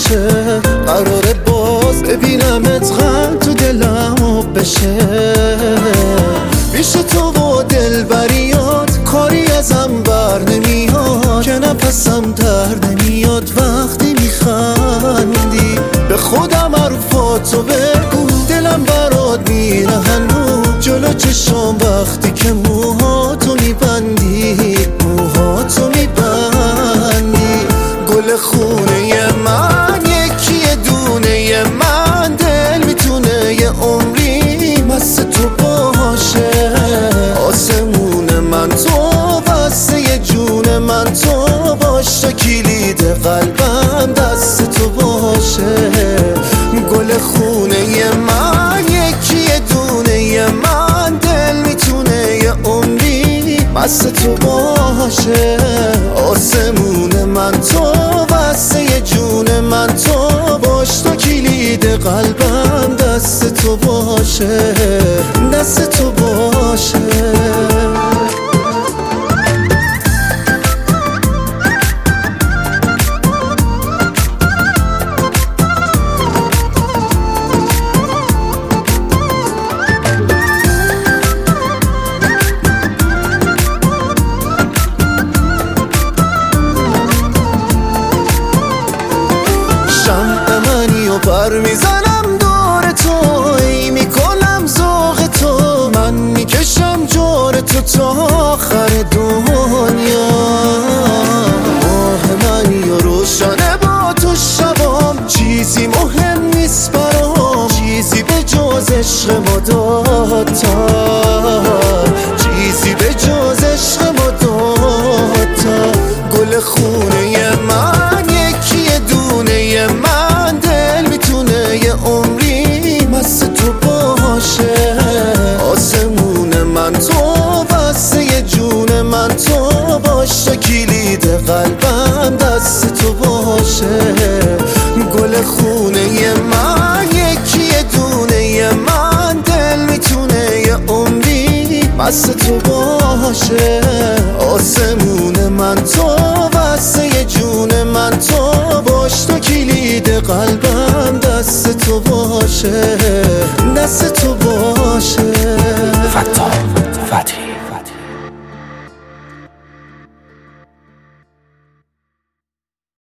باشه، قراره باز ببینمت غم تو دلم بشه. پیش تو و دلبریات کاری ازم بر نمیاد، که نفسم در نمیاد وقتی میخندی. به خودم حرفاتو بگو، دلم برات میره هنوز جلو چشم وقتی که موهاتو میبندی، موهاتو میبندی. گل خونه من یکی دونه من، دل میتونه یه عمری مست تو باشه. آسمون من تو، واسه جون من تو باش، تا کلید قلبم دست تو باشه. گل خونه من یکی دونه من، دل میتونه یه عمری مست تو باشه. آسمون من تو، واسه جون من تو باش، تا کلید قلبم دست تو باشه، دست تو باشه. پر میزنم دور تو، ای میکنم ذوق تو، من میکشم جور تو تا آخر دنیا. ماه منی و روشنه با تو شبام، چیزی مهم نیست برام، چیزی به جز عشق ما دوتا، چیزی به جز عشق ما دوتا. گل خونه من یکی دونه من، یه عمری مست تو باشه. آسمون من تو، واسه جون من تو باش، تا کلید قلبم دست تو باشه. گل خونه من یکی دونه من، دل میتونه یه عمری مست تو باشه. آسمون من تو، واسه جون من تو باش، تا کلید قلبم دست تو باشه، دست